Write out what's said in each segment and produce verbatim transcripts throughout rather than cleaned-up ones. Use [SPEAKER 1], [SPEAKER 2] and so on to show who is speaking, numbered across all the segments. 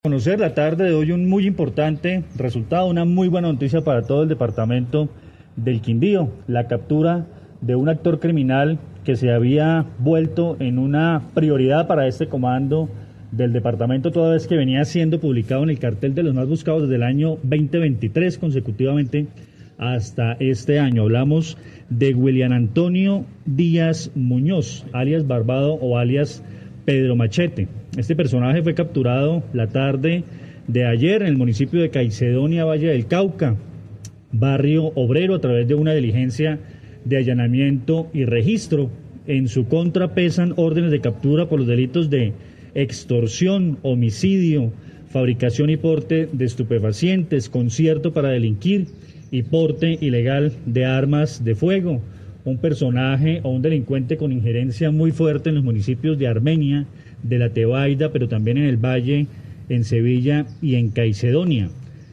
[SPEAKER 1] Conocer la tarde de hoy un muy importante resultado, una muy buena noticia para todo el departamento del Quindío, la captura de un actor criminal que se había vuelto en una prioridad para este comando del departamento, toda vez que venía siendo publicado en el cartel de los más buscados desde el año veinte veintitrés consecutivamente hasta este año. Hablamos de William Antonio Díaz Muñoz, alias Barbado o alias Pedro Machete. Este personaje fue capturado la tarde de ayer en el municipio de Caicedonia, Valle del Cauca, barrio obrero, a través de una diligencia de allanamiento y registro. En su contra pesan órdenes de captura por los delitos de extorsión, homicidio, fabricación y porte de estupefacientes, concierto para delinquir y porte ilegal de armas de fuego. Un personaje o un delincuente con injerencia muy fuerte en los municipios de Armenia, de La Tebaida, pero también en el Valle, en Sevilla y en Caicedonia.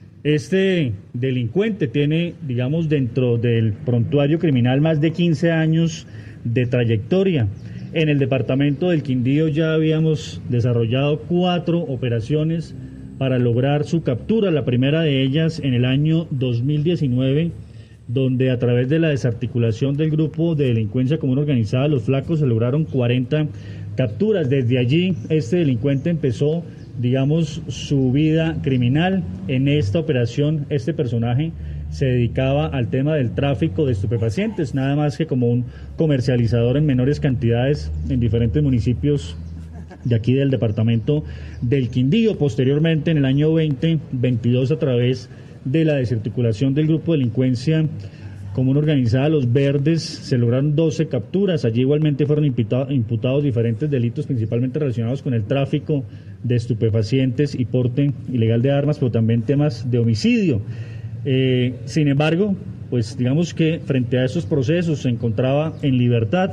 [SPEAKER 1] Este delincuente tiene, digamos, dentro del prontuario criminal más de quince años de trayectoria. En el departamento del Quindío ya habíamos desarrollado cuatro operaciones para lograr su captura, la primera de ellas en el año dos mil diecinueve, donde a través de la desarticulación del grupo de delincuencia común organizada, los Flacos, se lograron cuarenta capturas. Desde allí, este delincuente empezó, digamos, su vida criminal. En esta operación, este personaje se dedicaba al tema del tráfico de estupefacientes, nada más que como un comercializador en menores cantidades en diferentes municipios de aquí del departamento del Quindío. Posteriormente, en el año veinte veintidós, a través de la desarticulación del grupo de delincuencia común organizada Los Verdes, se lograron doce capturas. Allí igualmente fueron imputados, imputados diferentes delitos, principalmente relacionados con el tráfico de estupefacientes y porte ilegal de armas, pero también temas de homicidio. Eh, sin embargo, pues digamos que frente a esos procesos se encontraba en libertad.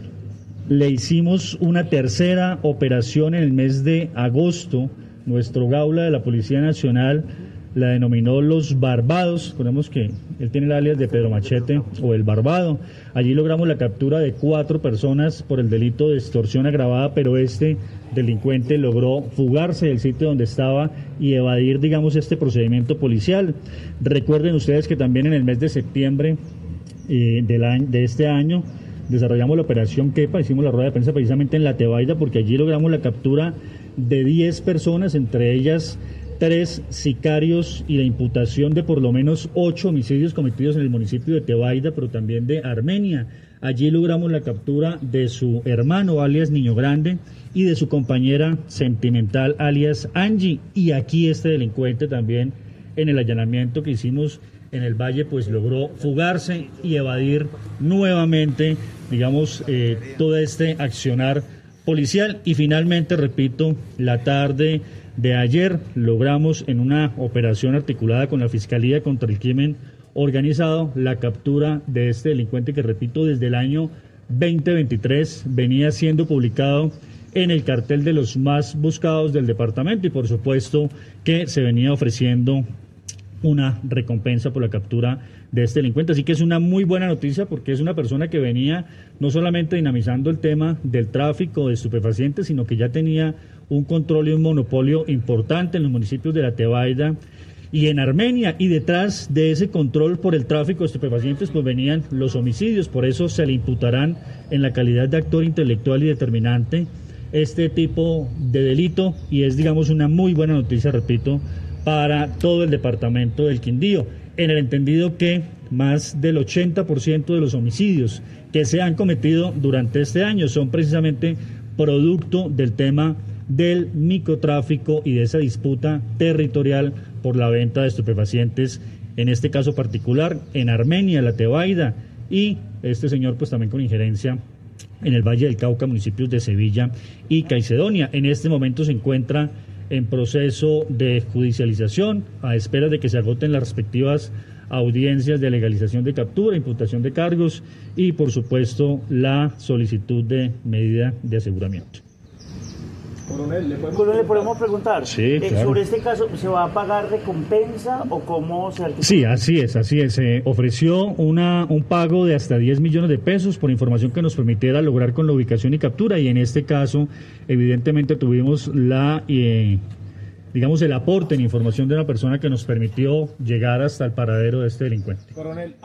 [SPEAKER 1] Le hicimos una tercera operación en el mes de agosto. Nuestro Gaula de la Policía Nacional la denominó Los Barbados. Ponemos que él tiene el alias de Pedro Machete o El Barbado. Allí logramos la captura de cuatro personas por el delito de extorsión agravada, pero este delincuente logró fugarse del sitio donde estaba y evadir, digamos, este procedimiento policial. Recuerden ustedes que también en el mes de septiembre eh, del año, de este año desarrollamos la operación Kepa, hicimos la rueda de prensa precisamente en La Tebaida, porque allí logramos la captura de diez personas, entre ellas tres sicarios, y la imputación de por lo menos ocho homicidios cometidos en el municipio de Tebaida, pero también de Armenia. Allí logramos la captura de su hermano, alias Niño Grande, y de su compañera sentimental, alias Angie. Y aquí este delincuente también, en el allanamiento que hicimos en el Valle, pues logró fugarse y evadir nuevamente, digamos, eh, todo este accionar policial. Y finalmente, repito, la tarde de ayer logramos, en una operación articulada con la Fiscalía contra el Crimen Organizado, la captura de este delincuente que, repito, desde el año veinte veintitrés venía siendo publicado en el cartel de los más buscados del departamento, y por supuesto que se venía ofreciendo una recompensa por la captura de este delincuente. Así que es una muy buena noticia, porque es una persona que venía no solamente dinamizando el tema del tráfico de estupefacientes, sino que ya tenía un control y un monopolio importante en los municipios de La Tebaida y en Armenia, y detrás de ese control por el tráfico de estupefacientes pues venían los homicidios. Por eso se le imputarán, en la calidad de actor intelectual y determinante, este tipo de delito, y es, digamos, una muy buena noticia, repito, para todo el departamento del Quindío, en el entendido que más del ochenta por ciento de los homicidios que se han cometido durante este año son precisamente producto del tema del microtráfico y de esa disputa territorial por la venta de estupefacientes, en este caso particular en Armenia, La Tebaida, y este señor pues también con injerencia en el Valle del Cauca, municipios de Sevilla y Caicedonia. En este momento se encuentra en proceso de judicialización, a espera de que se agoten las respectivas audiencias de legalización de captura, imputación de cargos y, por supuesto, la solicitud de medida de aseguramiento.
[SPEAKER 2] Coronel, ¿le podemos, ¿le podemos preguntar?
[SPEAKER 1] Sí,
[SPEAKER 2] eh,
[SPEAKER 1] claro.
[SPEAKER 2] ¿Sobre este caso se va a pagar recompensa o cómo se articula?
[SPEAKER 1] Sí, así es, así es. Se ofreció una, un pago de hasta diez millones de pesos por información que nos permitiera lograr con la ubicación y captura, y en este caso, evidentemente, tuvimos la... Eh, digamos, el aporte en información de una persona que nos permitió llegar hasta el paradero de este delincuente.
[SPEAKER 3] Coronel.